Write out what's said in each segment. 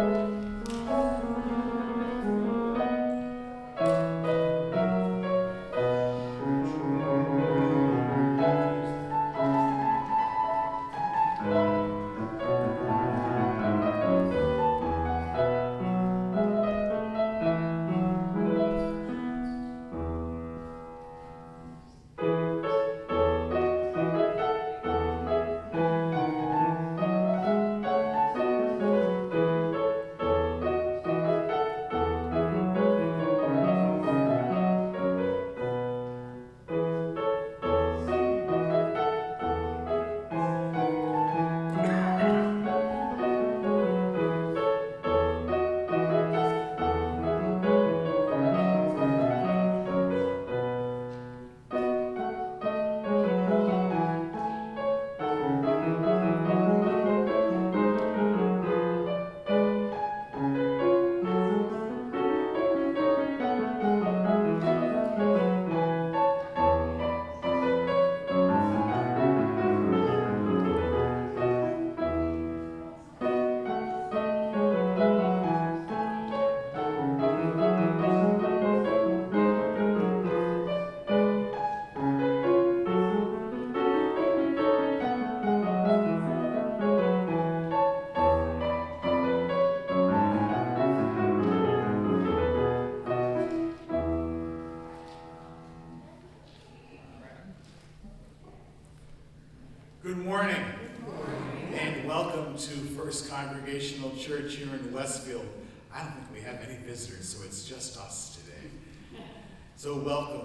Good morning, and welcome to First Congregational Church here in Westfield. I don't think we have any visitors, so it's just us today. So welcome.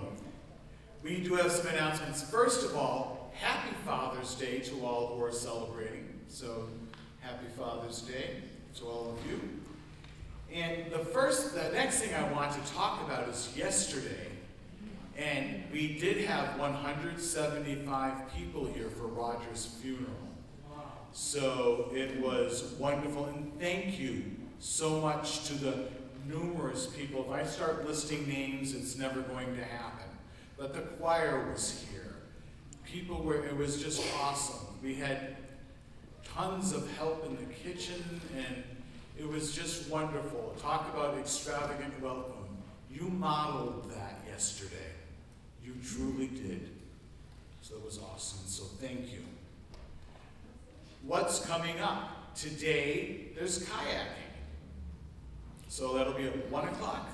We do have some announcements. First of all, happy Father's Day to all who are celebrating. So happy Father's Day to all of you. And the next thing I want to talk about is yesterday. And we did have 175 people here for Roger's funeral. So it was wonderful, and thank you so much to the numerous people. If I start listing names, it's never going to happen. But the choir was here. It was just awesome. We had tons of help in the kitchen, and it was just wonderful. Talk about extravagant welcome. You modeled that yesterday. You truly did. So it was awesome. So thank you. What's coming up? Today, there's kayaking. So that'll be at 1 o'clock.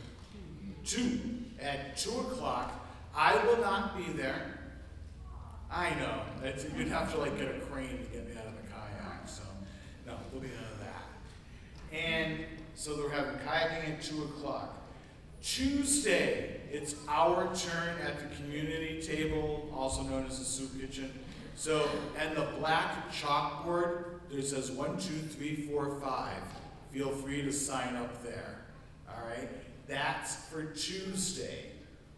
At 2 o'clock, I will not be there. I know. You'd have to get a crane to get me out of the kayak. So no, there'll be none of that. And so they're having kayaking at 2 o'clock. Tuesday, it's our turn at the community table, also known as the soup kitchen. So, and the black chalkboard, there says 1, 2, 3, 4, 5. Feel free to sign up there. All right? That's for Tuesday.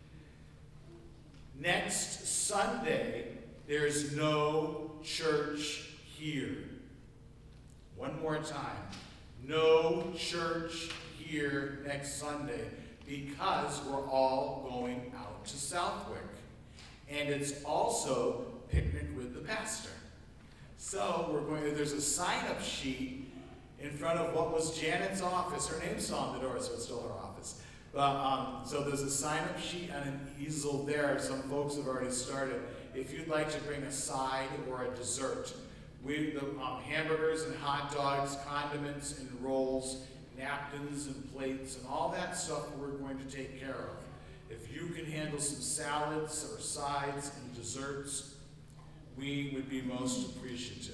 Next Sunday, there's no church here. One more time. No church here next Sunday, because we're all going out to Southwick. And it's also picnic with the pastor. So there's a sign-up sheet in front of what was Janet's office. Her name's still on the door, so it's still her office. But, so there's a sign-up sheet on an easel there. Some folks have already started. If you'd like to bring a side or a dessert, the hamburgers and hot dogs, condiments and rolls, napkins and plates and all that stuff we're going to take care of. If you can handle some salads or sides and desserts, we would be most appreciative.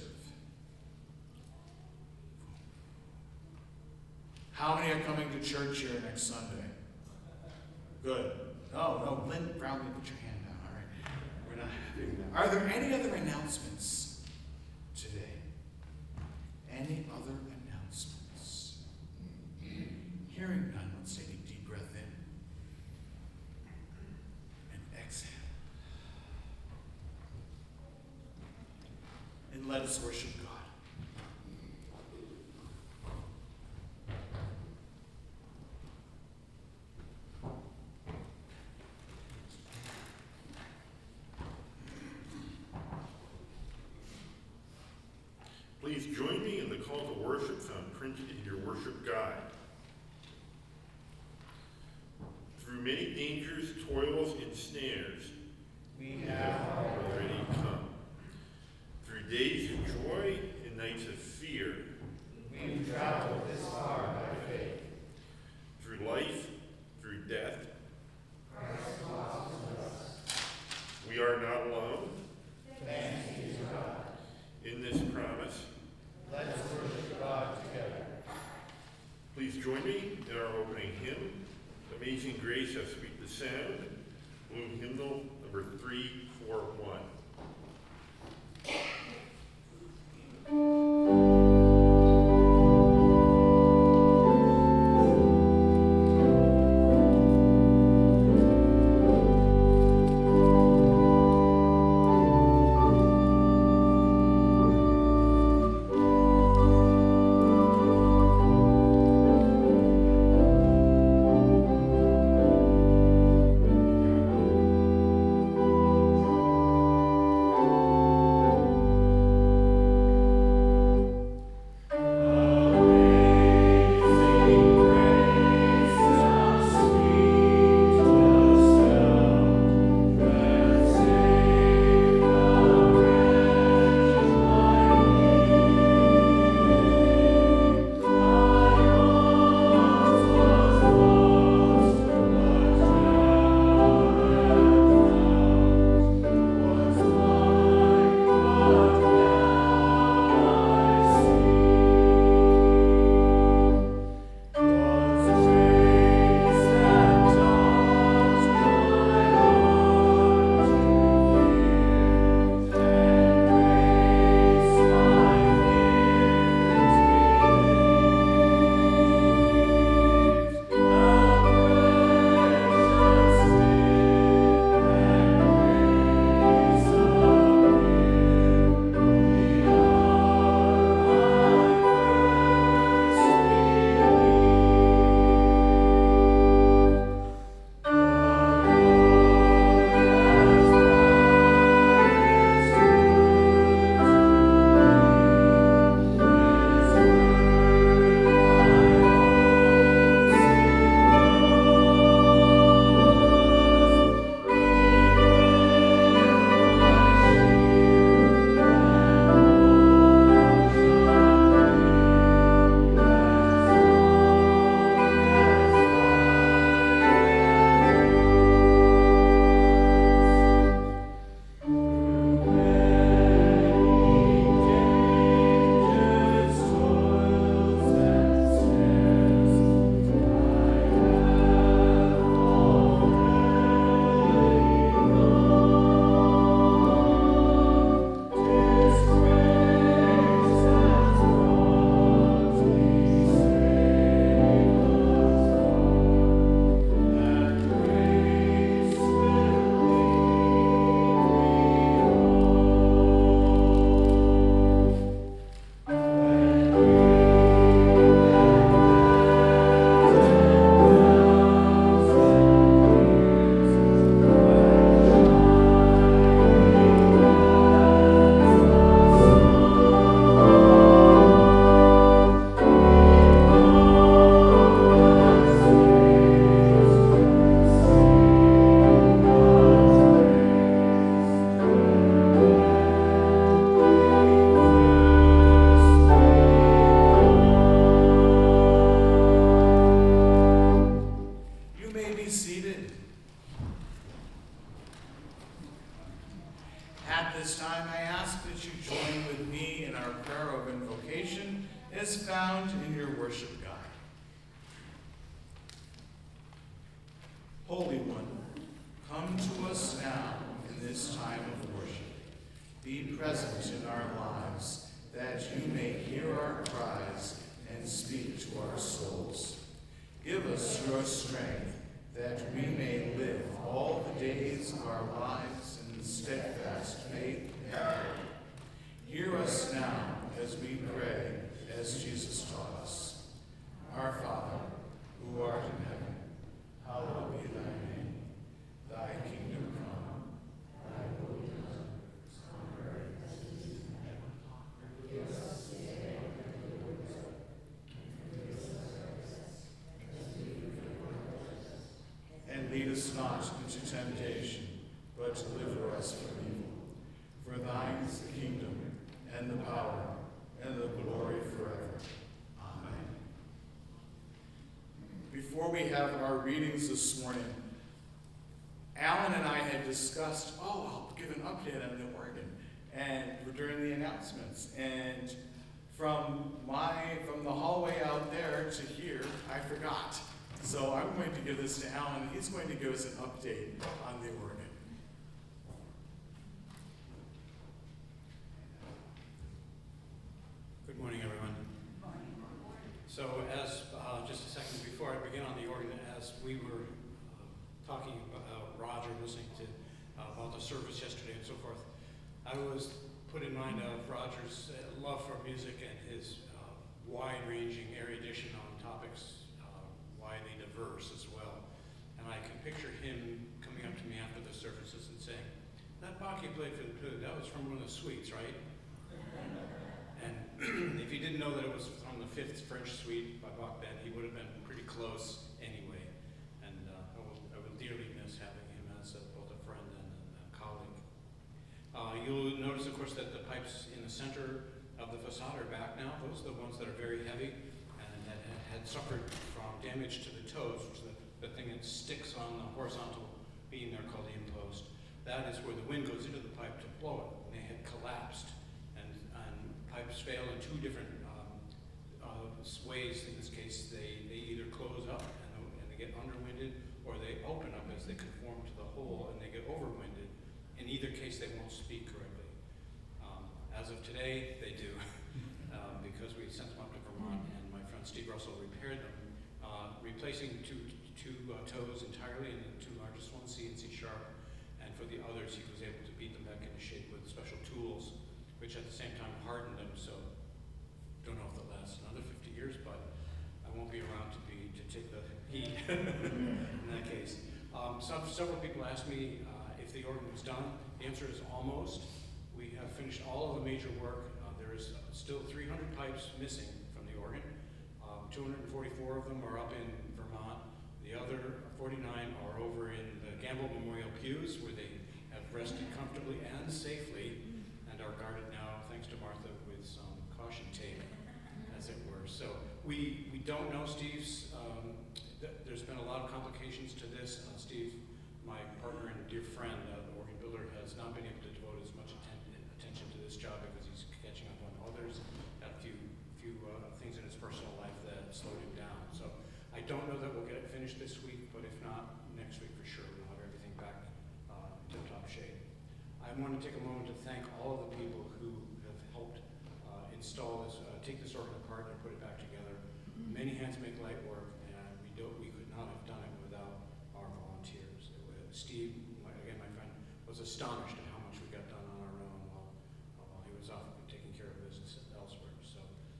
How many are coming to church here next Sunday? Good. Oh, no, Lynn, proudly put your hand down, all right? We're not having that. Are there any other announcements today? Any other announcements? Hearing none, let's take a deep breath in and exhale. And let us worship God. Please join me in the call to worship found printed in your worship guide. Through many dangers, toils, and snares, we have already come. Through days of joy and nights of fear, we've traveled this far by faith. Through life, through death, Christ walks with us. we are not alone. Thanks be to God. In this promise, Let's worship God together. please join me in our opening hymn, Amazing Grace, How Sweet the Sound, Blue Hymnal number 341. is found in your worship guide. Holy One, come to us now in this time of worship. Be present in our lives, that you may hear our cries and speak to our souls. Give us your strength, that we may live all the days of our lives in steadfast faith and hope. Hear us now as we pray, as Jesus taught us. Our Father, who art in heaven, hallowed be thy name. Thy kingdom come, thy will be done, on earth as it is in heaven. Give us this day our daily bread, lead us not into temptation, but deliver us from evil. For thine is the kingdom, and the power, and the glory forever. Amen. Before we have our readings this morning, Alan and I had discussed, I'll give an update on the organ, and during the announcements. And from the hallway out there to here, I forgot. So I'm going to give this to Alan. He's going to give us an update on the organ. Good morning, everyone. So as just a second before I begin on the organ, as we were talking about Roger, listening to about the service yesterday and so forth, I was put in mind of Roger's love for music and his wide-ranging erudition on topics widely diverse as well. And I can picture him coming up to me after the services and saying, "That Bach you played for the flute, that was from one of the suites, right?" And if he didn't know that it was from the Fifth French Suite by Bach then, he would have been pretty close anyway. And I will dearly miss having him as both a friend and a colleague. You'll notice, of course, that the pipes in the center of the facade are back now. Those are the ones that are very heavy and that had suffered from damage to the toes, which is the thing that sticks on the horizontal beam there called the impost. That is where the wind goes into the pipe to blow it. And they had collapsed, and pipes fail in two different ways. In this case, they either close up and they get underwinded, or they open up as they conform to the hole and they get overwinded. In either case, they won't speak correctly. As of today, they do, because we sent them up to Vermont, and my friend Steve Russell repaired them, replacing two toes entirely, and the two largest ones, C and C sharp, and for the others, he was able to beat them back into shape with special tools, which at the same time hardened them. So, don't know if they'll last another 50 years, but I won't be around to take the heat in that case. Several people asked me if the organ was done. The answer is almost. We have finished all of the major work. There is still 300 pipes missing from the organ. 244 of them are up in Vermont. The other 49 are over in the Gamble Memorial pews, where they have rested comfortably and safely and are guarded now, thanks to Martha, with some caution tape, as it were. So we don't know Steve's. There's been a lot of complications to this. Steve, my partner and dear friend, the organ builder, has not been able to devote as much attention to this job because he's catching up on others. Had a few things in his personal life that slowed him down. So I don't know that we'll get it finished this week, but if not, next week for sure we'll have everything back to top shape. I want to take a moment to thank all of the people who have helped install this, take this organ apart and put it back together. Many hands make light work, and we could not have done it without our volunteers. Steve, again, my friend, was astonished at how much we got done on our own while he was off taking care of business elsewhere. So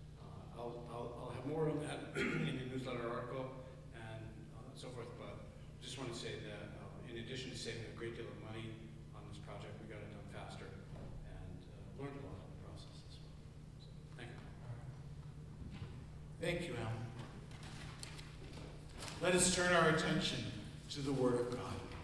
I'll have more on that in the newsletter article and so forth, but just want to say that in addition to saving a great deal of money on this project, we got it done faster and learned a lot in the process as well. So, thank you. Thank you, Alan. Let us turn our attention to the Word of God.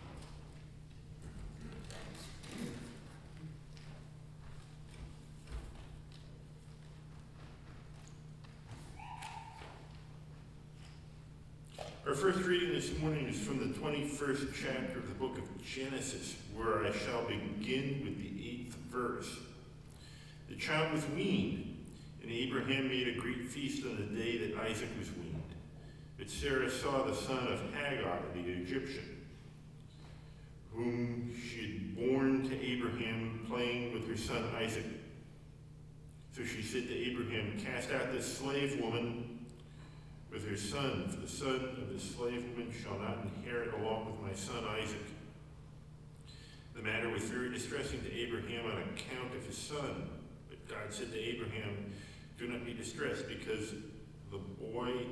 Our first reading this morning is from the 21st chapter of the book of Genesis, where I shall begin with the 8th verse. The child was weaned, and Abraham made a great feast on the day that Isaac was weaned. But Sarah saw the son of Hagar, the Egyptian, whom she had borne to Abraham, playing with her son Isaac. So she said to Abraham, "Cast out this slave woman with her son, for the son of the slave woman shall not inherit along with my son Isaac." The matter was very distressing to Abraham on account of his son. But God said to Abraham, "Do not be distressed because the boy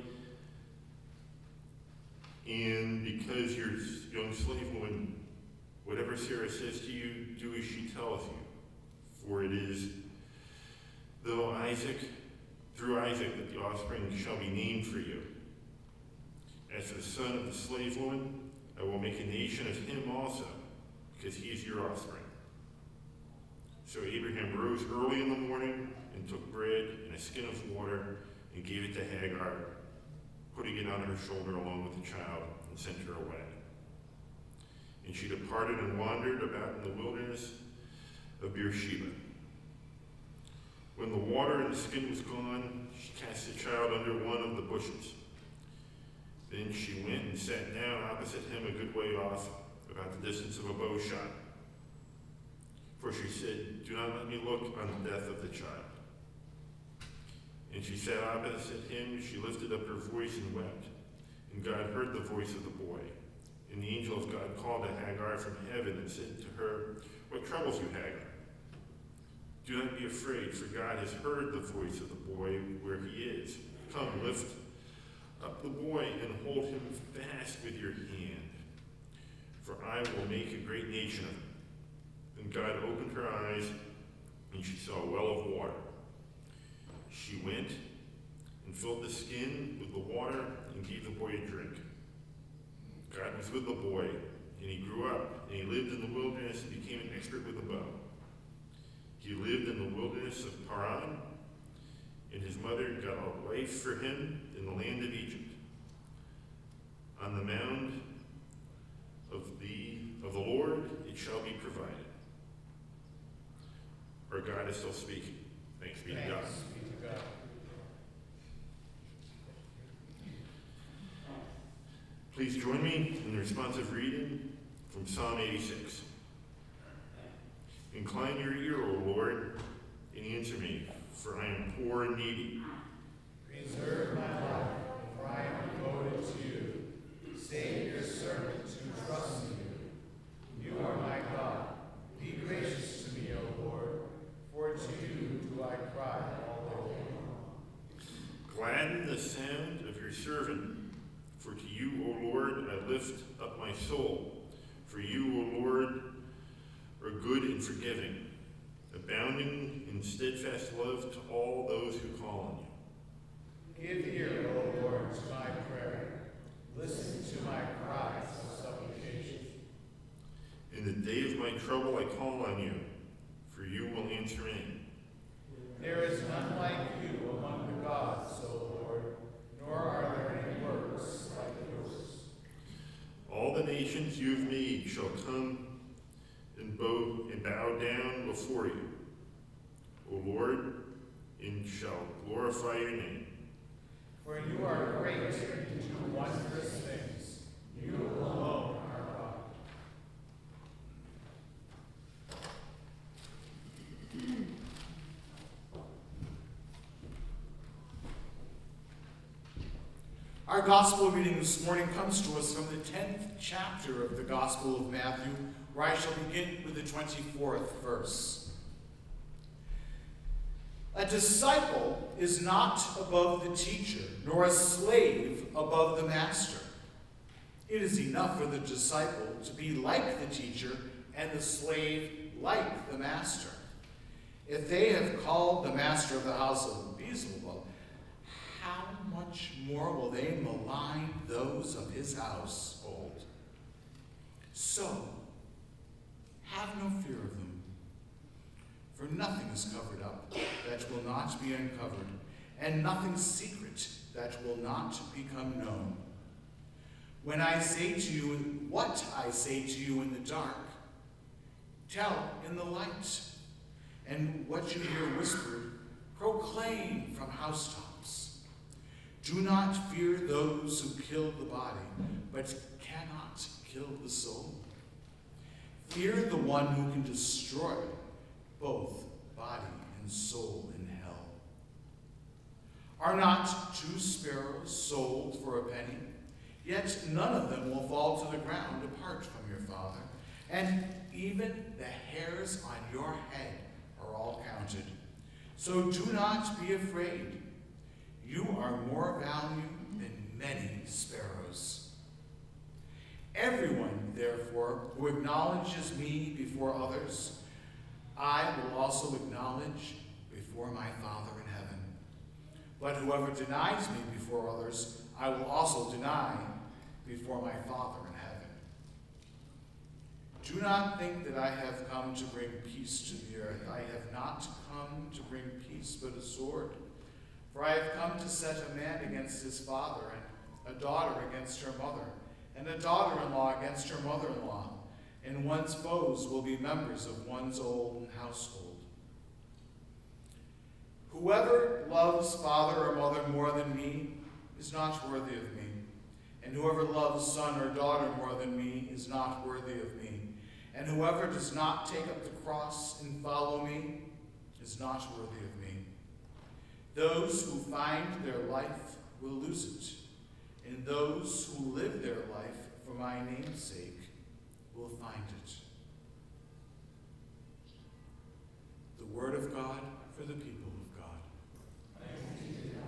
and because your young slave woman, whatever Sarah says to you, do as she tells you. For it is through Isaac that the offspring shall be named for you. As for the son of the slave woman, I I will make a nation of him also, because he is your offspring. So Abraham rose early in the morning and took bread and a skin of water and gave it to Hagar, putting it on her shoulder along with the child, and sent her away. And she departed and wandered about in the wilderness of Beersheba. When the water and the skin was gone, she cast the child under one of the bushes. Then she went and sat down opposite him a good way off, about the distance of a bow shot. For she said, "Do not let me look on the death of the child." And she sat opposite him, she lifted up her voice and wept. And God heard the voice of the boy. And the angel of God called to Hagar from heaven and said to her, "What troubles you, Hagar? Do not be afraid, for God has heard the voice of the boy where he is. Come, lift up the boy and hold him fast with your hand, for I will make a great nation of him." And God opened her eyes, and she saw a well of water. She went and filled the skin with the water and gave the boy a drink. God was with the boy, and he grew up, and he lived in the wilderness and became an expert with the bow. He lived in the wilderness of Paran, and his mother got a wife for him in the land of Egypt. On the mound of the Lord it shall be provided. Our God is still speaking. Thanks be to God. Thanks be to God. Please join me in the responsive reading from Psalm 86. Incline your ear, O Lord, and answer me, for I am poor and needy. Preserve my life, for I am devoted to you. Save your servant who trusts in you. You are my God. Be gracious to me, O Lord, for to you do I cry all day long. Gladden the sound of your servant, for to you, O Lord, I lift up my soul. For you, O Lord, are good and forgiving, abounding in steadfast love to all those who call on you. Give ear, O Lord, to my prayer. Listen to my cries of supplication. In the day of my trouble I call on you, for you will answer me. There is none like you among the gods, O Lord, nor are there any works like yours. All the nations you have made shall come and bow down before you, O Lord, and shall glorify your name. For you are great and do wondrous things. You alone are God. Our gospel reading this morning comes to us from the 10th chapter of the Gospel of Matthew, where I shall begin with the 24th verse. A disciple is not above the teacher, nor a slave above the master. It is enough for the disciple to be like the teacher and the slave like the master. If they have called the master of the house of Beelzebub, how much more will they malign those of his household? So, have no fear of them, for nothing is covered up that will not be uncovered, and nothing secret that will not become known. When I say to you what I say to you in the dark, tell in the light, and what you hear whispered, proclaim from housetops. Do not fear those who kill the body, but cannot kill the soul. Fear the one who can destroy both body and soul in hell. Are not 2 sparrows sold for a penny? Yet none of them will fall to the ground apart from your Father. And even the hairs on your head are all counted. So do not be afraid. You are more valuable than many sparrows. Everyone, therefore, who acknowledges me before others, I will also acknowledge before my Father in heaven. But whoever denies me before others, I will also deny before my Father in heaven. Do not think that I have come to bring peace to the earth. I have not come to bring peace, but a sword. For I have come to set a man against his father, and a daughter against her mother, and a daughter-in-law against her mother-in-law. And one's foes will be members of one's own household. Whoever loves father or mother more than me is not worthy of me. And whoever loves son or daughter more than me is not worthy of me. And whoever does not take up the cross and follow me is not worthy of me. Those who find their life will lose it, and those who live their life for my name's sake will find it. The word of God for the people of God. Thanks be to God.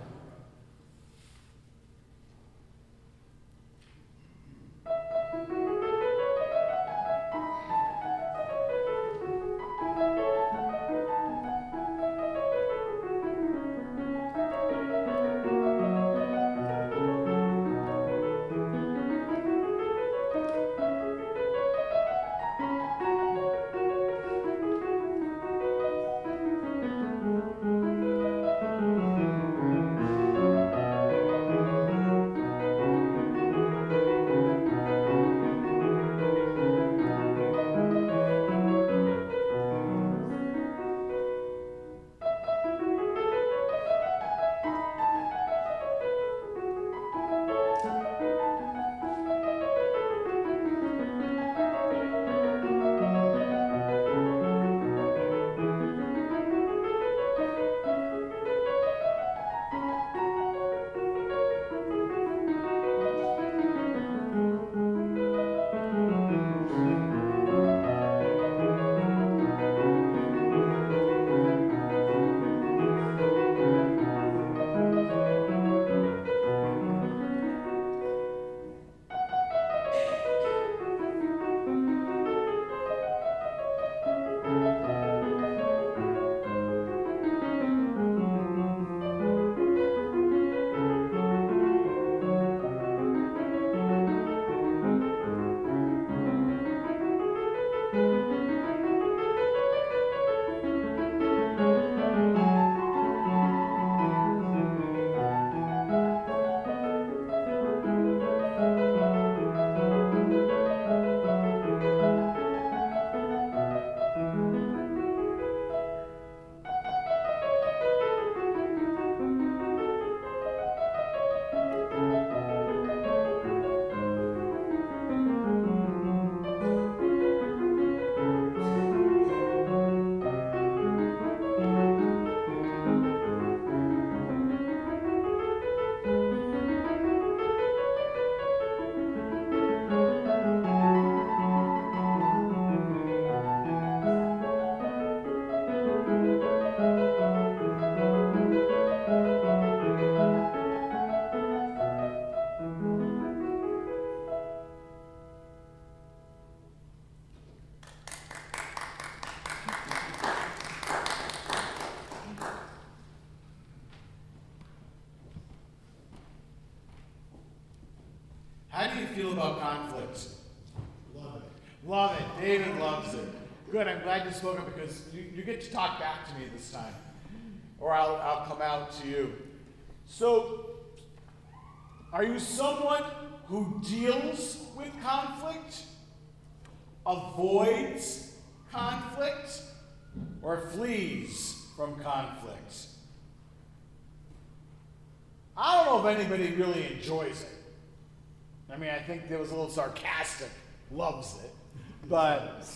How do you feel about conflict? Love it. Love it. David loves it. Good. I'm glad you spoke up because you get to talk back to me this time. Or I'll come out to you. So, are you someone who deals with conflict, avoids conflict, or flees from conflict? I don't know if anybody really enjoys it. I mean, I think there was a little sarcastic, loves it, but,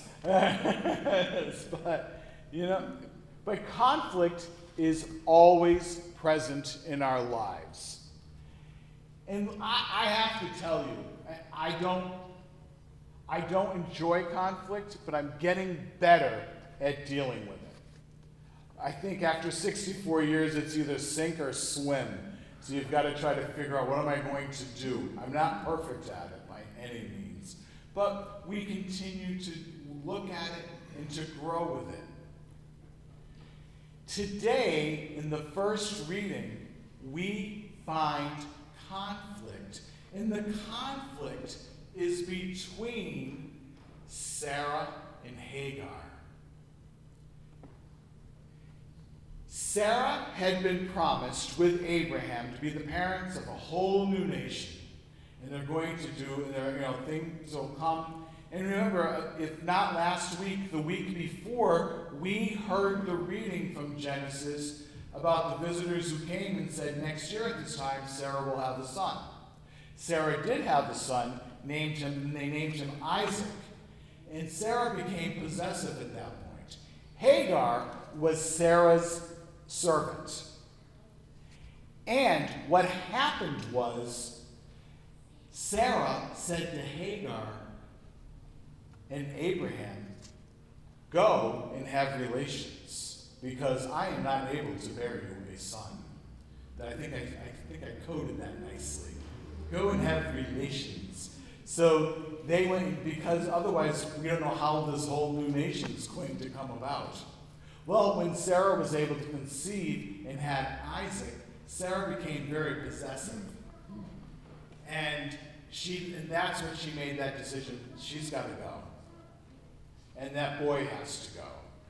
but conflict is always present in our lives. And I have to tell you, I don't enjoy conflict, but I'm getting better at dealing with it. I think after 64 years, it's either sink or swim. So you've got to try to figure out, what am I going to do? I'm not perfect at it by any means. But we continue to look at it and to grow with it. Today, in the first reading, we find conflict. And the conflict is between Sarah and Hagar. Sarah had been promised with Abraham to be the parents of a whole new nation. And they're going to do, things will come. And remember, if not last week, the week before, we heard the reading from Genesis about the visitors who came and said, next year at this time, Sarah will have a son. Sarah did have a son, they named him Isaac. And Sarah became possessive at that point. Hagar was Sarah's servant. And what happened was, Sarah said to Hagar and Abraham, go and have relations, because I am not able to bear you a son. I think I coded that nicely. Go and have relations. So they went, because otherwise we don't know how this whole new nation is going to come about. Well, when Sarah was able to conceive and had Isaac, Sarah became very possessive. And that's when she made that decision. She's got to go. And that boy has to go.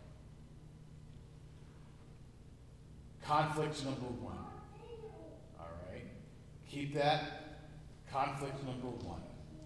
Conflict number one. All right? Keep that. Conflict number one.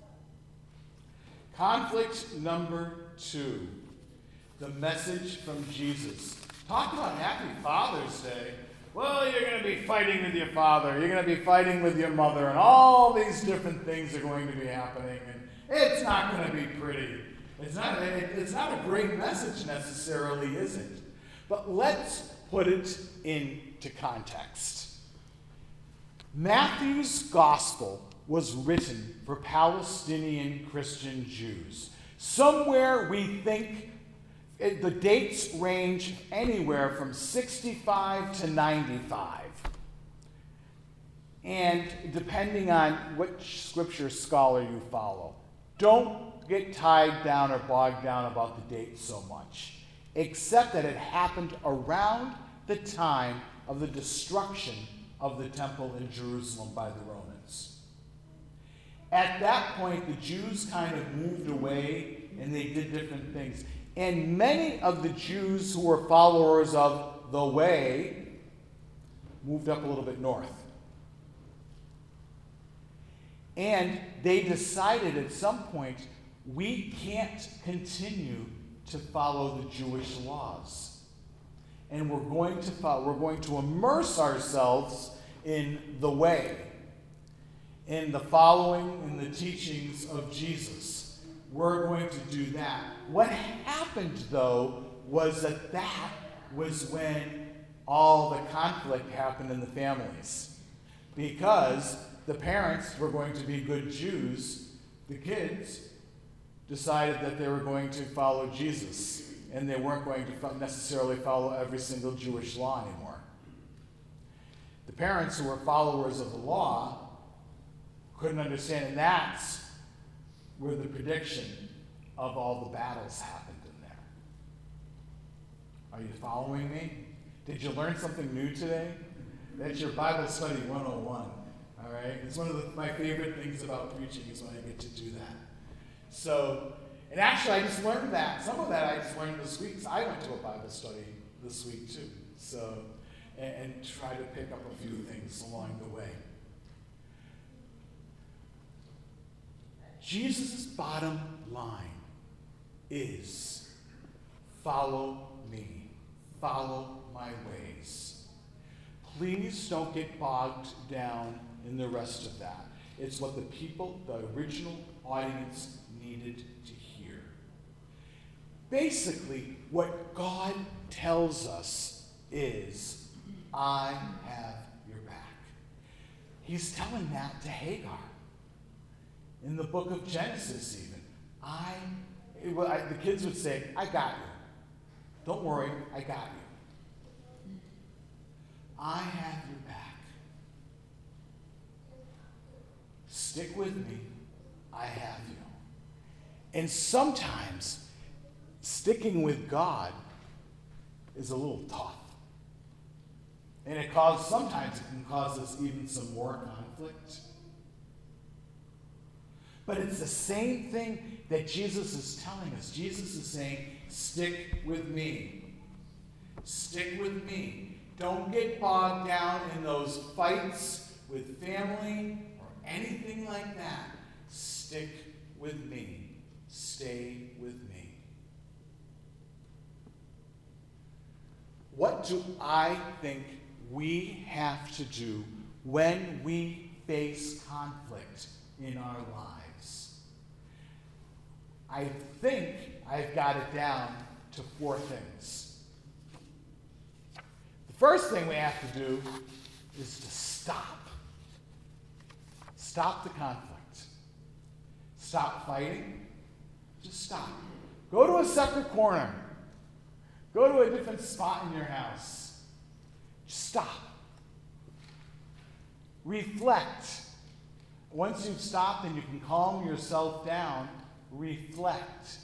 Conflict number two. The message from Jesus. Talk about Happy Father's Day. Well, you're going to be fighting with your father. You're going to be fighting with your mother. And all these different things are going to be happening. And it's not going to be pretty. It's not a great message necessarily, is it? But let's put it into context. Matthew's gospel was written for Palestinian Christian Jews. Somewhere we think the dates range anywhere from 65 to 95. And depending on which scripture scholar you follow, don't get tied down or bogged down about the date so much, except that it happened around the time of the destruction of the temple in Jerusalem by the Romans. At that point, the Jews kind of moved away and they did different things. And many of the Jews who were followers of the way moved up a little bit north. And they decided at some point, we can't continue to follow the Jewish laws. And we're going to immerse ourselves in the way, in the following, in the teachings of Jesus. We're going to do that. What happened, though, was that was when all the conflict happened in the families. Because the parents were going to be good Jews, the kids decided that they were going to follow Jesus, and they weren't going to necessarily follow every single Jewish law anymore. The parents who were followers of the law couldn't understand, and that's where the prediction of all the battles happened in there. Are you following me? Did you learn something new today? That's your Bible study 101. All right? It's one of my favorite things about preaching is when I get to do that. So, and actually I just learned that. Some of that I just learned this week because I went to a Bible study this week too. So, and try to pick up a few things along the way. Jesus' bottom line is follow me. Follow my ways. Please don't get bogged down in the rest of that. It's what the people, the original audience, needed to hear. Basically, what God tells us is, I have your back. He's telling that to Hagar. In the book of Genesis, even. The kids would say, I got you. Don't worry, I got you. I have your back. Stick with me, I have you. And sometimes, sticking with God is a little tough. And sometimes it can cause us even some more conflict. But it's the same thing that Jesus is telling us. Jesus is saying, stick with me. Stick with me. Don't get bogged down in those fights with family or anything like that. Stick with me. Stay with me. What do I think we have to do when we face conflict in our lives? I think I've got it down to 4 things. The first thing we have to do is to stop. Stop the conflict. Stop fighting. Just stop. Go to a separate corner. Go to a different spot in your house. Just stop. Reflect. Once you've stopped and you can calm yourself down, reflect.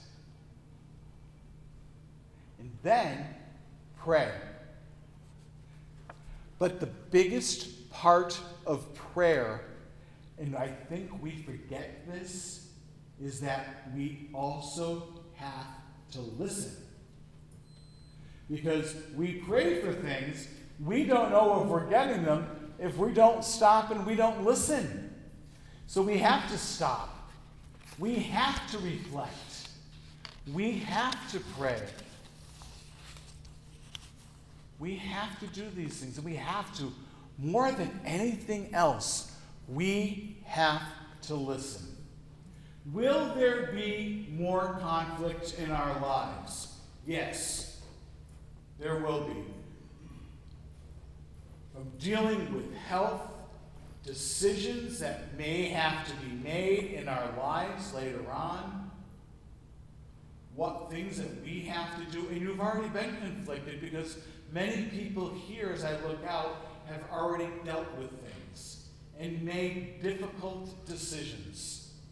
And then pray. But the biggest part of prayer, and I think we forget this, is that we also have to listen. Because we pray for things, we don't know if we're getting them if we don't stop and we don't listen. So we have to stop. We have to reflect. We have to pray. We have to do these things, and we have to, more than anything else, we have to listen. Will there be more conflict in our lives? Yes, there will be. From dealing with health, decisions that may have to be made in our lives later on, what things that we have to do, and you've already been conflicted because many people here, as I look out, have already dealt with things and made difficult decisions.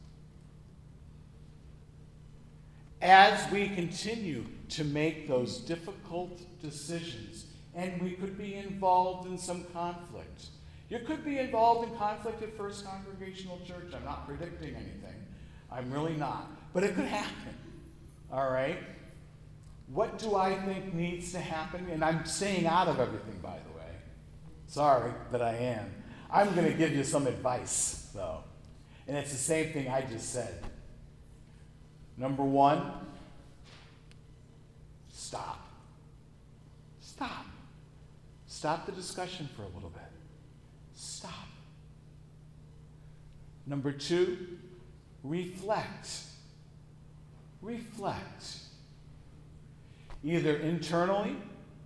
As we continue to make those difficult decisions, and we could be involved in some conflict. You could be involved in conflict at First Congregational Church. I'm not predicting anything. I'm really not. But it could happen. All right? What do I think needs to happen? And I'm staying out of everything, by the way. Sorry, but I am. I'm going to give you some advice, though. And it's the same thing I just said. Number 1, stop. Stop. Stop the discussion for a little bit. Stop. Number 2, reflect. Reflect. Either internally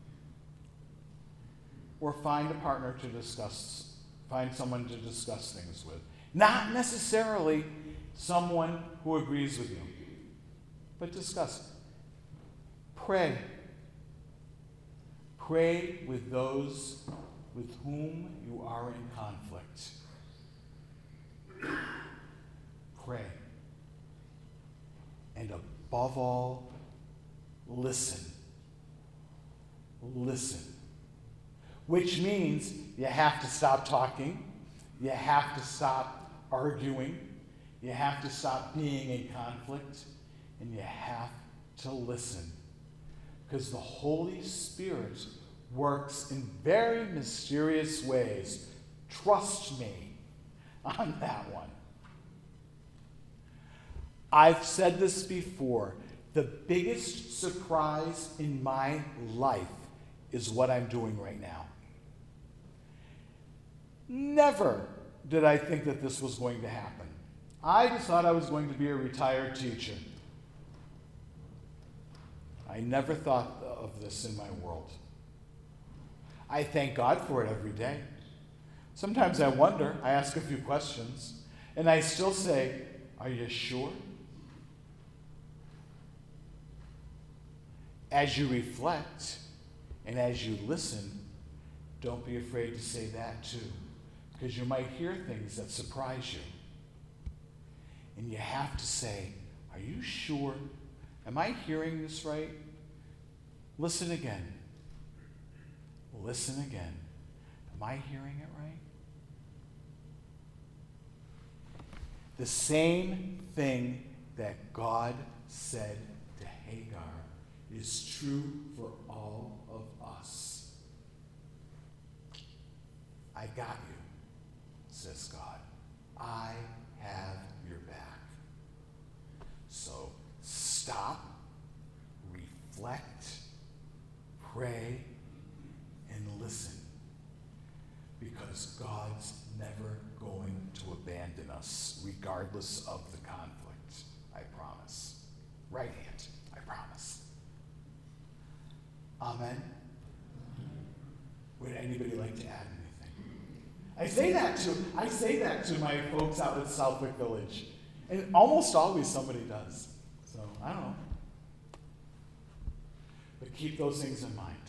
or find a partner to discuss, find someone to discuss things with. Not necessarily someone who agrees with you, but discuss it. Pray. Pray with those with whom you are in conflict. Pray. And above all, listen. Listen. Which means you have to stop talking. You have to stop arguing. You have to stop being in conflict. And you have to listen. Because the Holy Spirit works in very mysterious ways. Trust me on that one. I've said this before. The biggest surprise in my life is what I'm doing right now. Never did I think that this was going to happen. I just thought I was going to be a retired teacher. I never thought of this in my world. I thank God for it every day. Sometimes I wonder, I ask a few questions, and I still say, are you sure? As you reflect and as you listen, don't be afraid to say that too, because you might hear things that surprise you. And you have to say, are you sure? Am I hearing this right? Listen again. Listen again. Am I hearing it right? The same thing that God said to Hagar is true for all of us. I got you, says God. I have your back. So stop, reflect, pray, and listen. Because God's never going to abandon us, regardless of the conflict. I promise. Right hand, I promise. Amen. Would anybody like to add anything? I say that to my folks out at Southwick Village, and almost always somebody does. So I don't know. But keep those things in mind.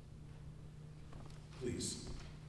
Please.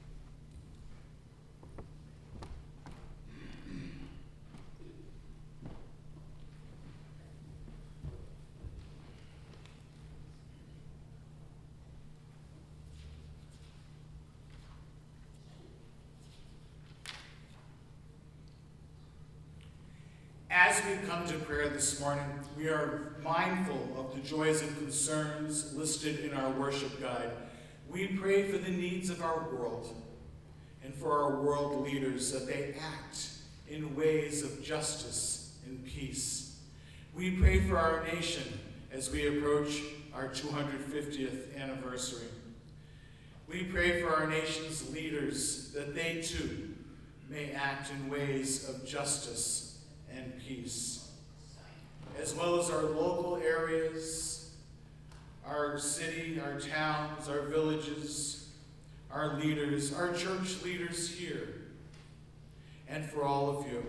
As we come to prayer this morning, we are mindful of the joys and concerns listed in our worship guide. We pray for the needs of our world and for our world leaders, that they act in ways of justice and peace. We pray for our nation as we approach our 250th anniversary. We pray for our nation's leaders, that they too may act in ways of justice and peace, as well as our local areas, our city, our towns, our villages, our leaders, our church leaders here, and for all of you.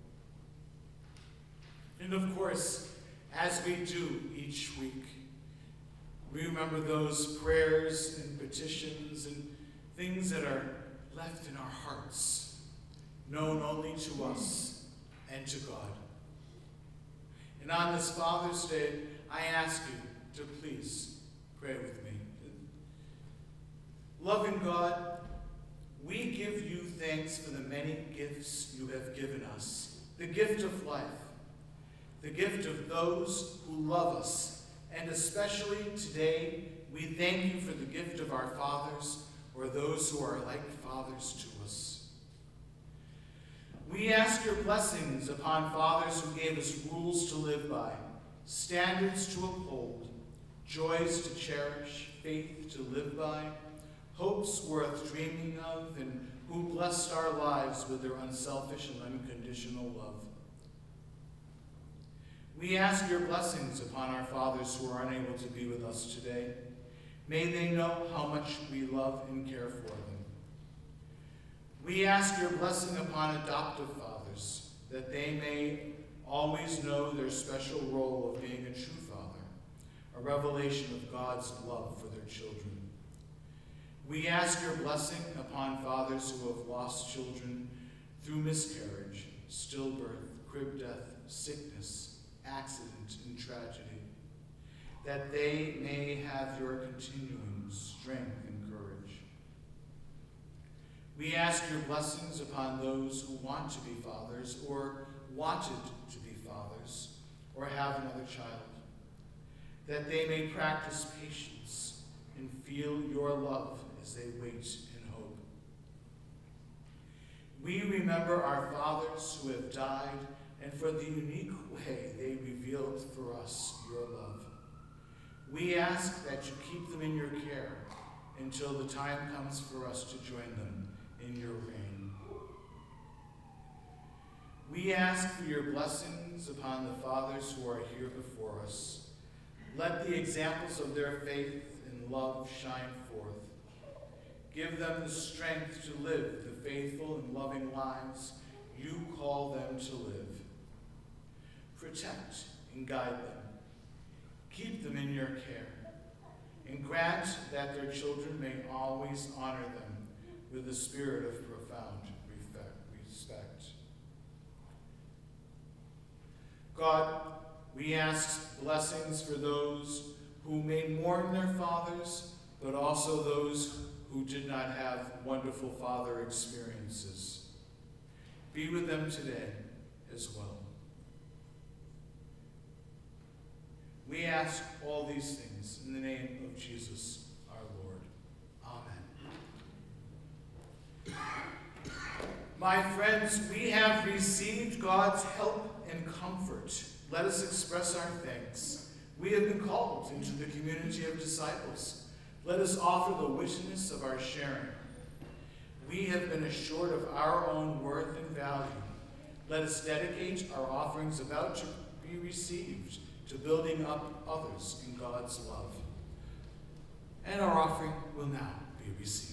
And of course, as we do each week, we remember those prayers and petitions and things that are left in our hearts, known only to us and to God. And on this Father's Day, I ask you to please pray with me. Loving God, we give you thanks for the many gifts you have given us. The gift of life, the gift of those who love us, and especially today, we thank you for the gift of our fathers, or those who are like fathers to us. We ask your blessings upon fathers who gave us rules to live by, standards to uphold, joys to cherish, faith to live by, hopes worth dreaming of, and who blessed our lives with their unselfish and unconditional love. We ask your blessings upon our fathers who are unable to be with us today. May they know how much we love and care for them. We ask your blessing upon adoptive fathers, that they may always know their special role of being a true father, a revelation of God's love for their children. We ask your blessing upon fathers who have lost children through miscarriage, stillbirth, crib death, sickness, accident, and tragedy, that they may have your continuing strength and courage. We ask your blessings upon those who want to be fathers, or wanted to be fathers, or have another child, that they may practice patience and feel your love as they wait in hope. We remember our fathers who have died, and for the unique way they revealed for us your love. We ask that you keep them in your care until the time comes for us to join them in your reign. We ask for your blessings upon the fathers who are here before us. Let the examples of their faith and love shine forth. Give them the strength to live the faithful and loving lives you call them to live. Protect and guide them. Keep them in your care, and grant that their children may always honor them with a spirit of profound respect. God, we ask blessings for those who may mourn their fathers, but also those who did not have wonderful father experiences. Be with them today as well. We ask all these things in the name of Jesus, our Lord. Amen. My friends, we have received God's help and comfort. Let us express our thanks. We have been called into the community of disciples. Let us offer the witness of our sharing. We have been assured of our own worth and value. Let us dedicate our offerings about to be received to building up others in God's love. And our offering will now be received.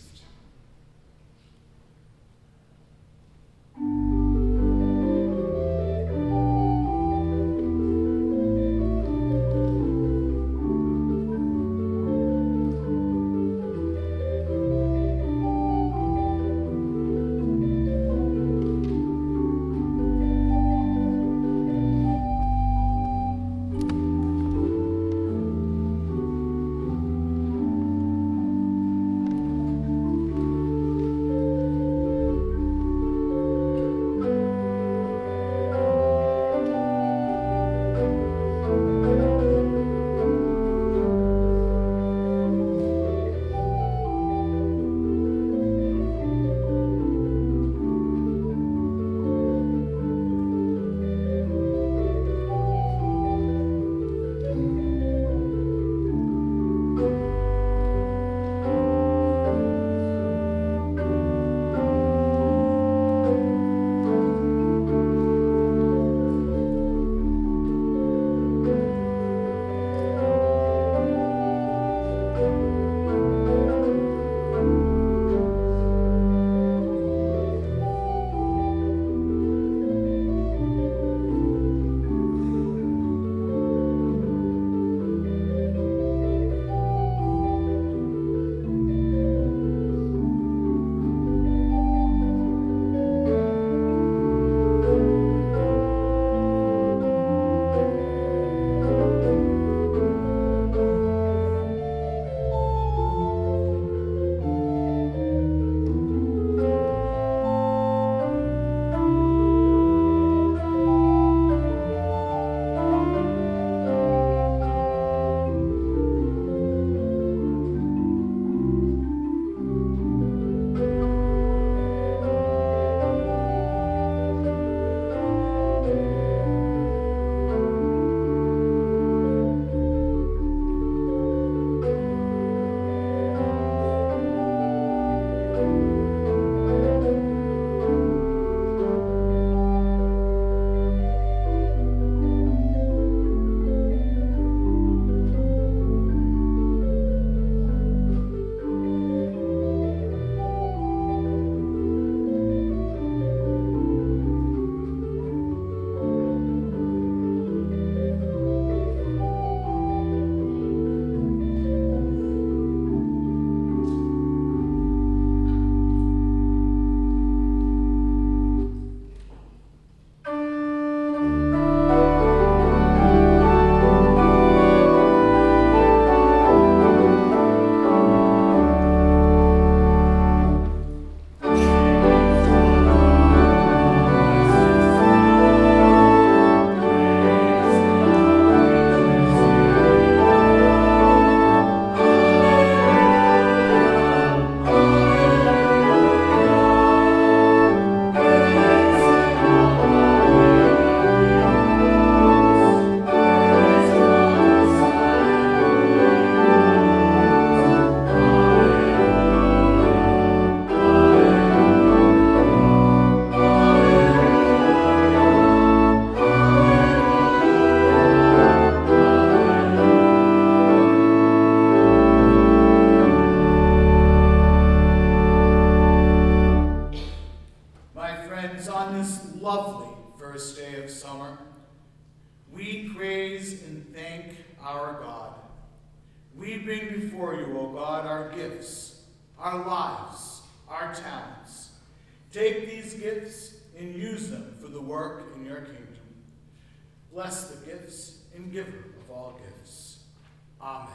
We bring before you, O God, our gifts, our lives, our talents. Take these gifts and use them for the work in your kingdom. Bless the gifts and giver of all gifts. Amen.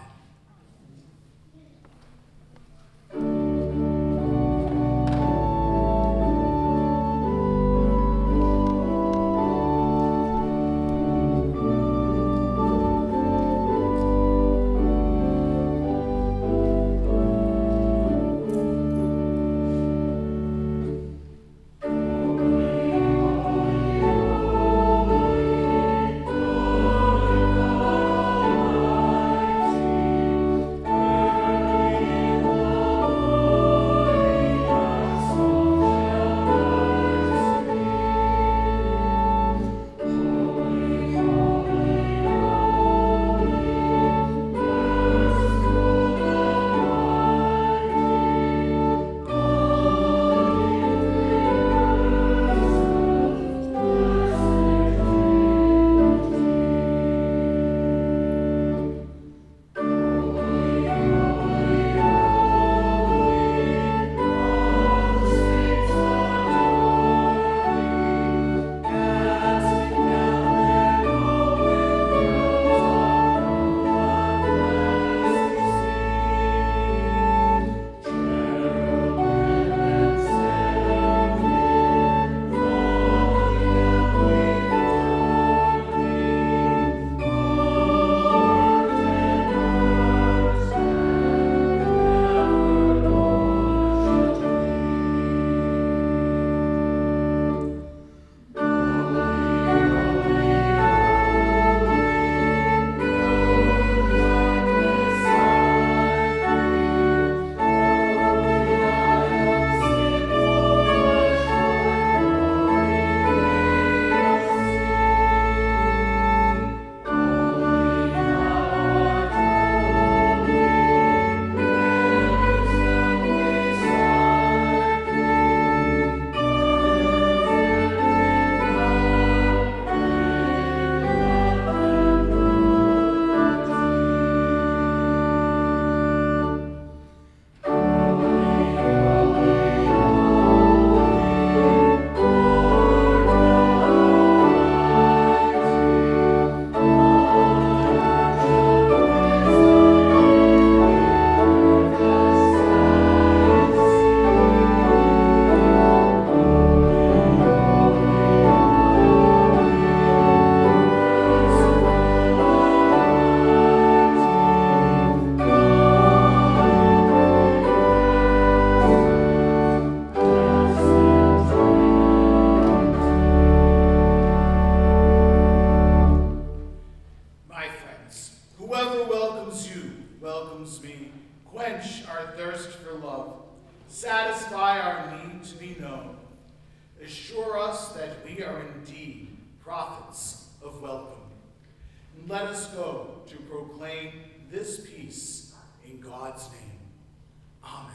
welcomes me. Quench our thirst for love. Satisfy our need to be known. Assure us that we are indeed prophets of welcome. And let us go to proclaim this peace in God's name. Amen.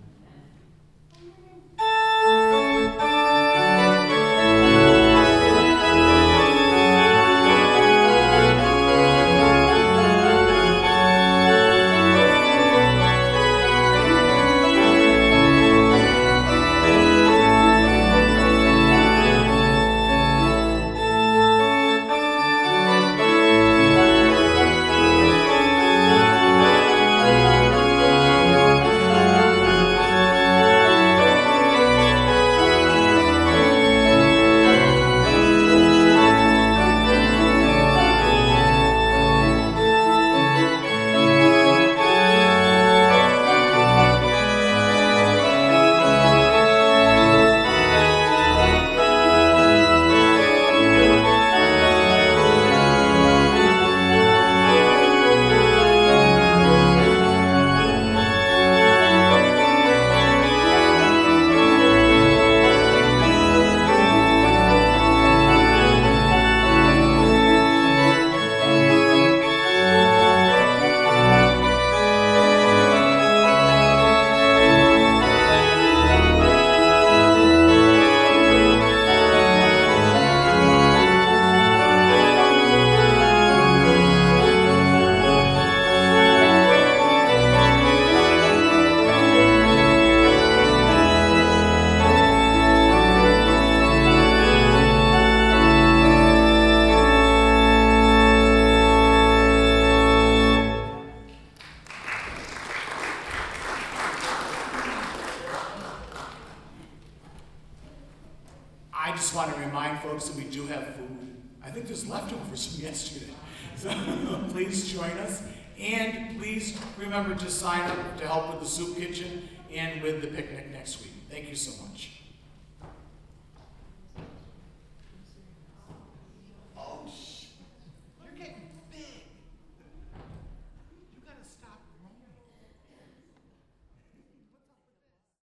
I just want to remind folks that we do have food. I think there's leftovers from yesterday. So please join us. And please remember to sign up to help with the soup kitchen and with the picnic next week. Thank you so much.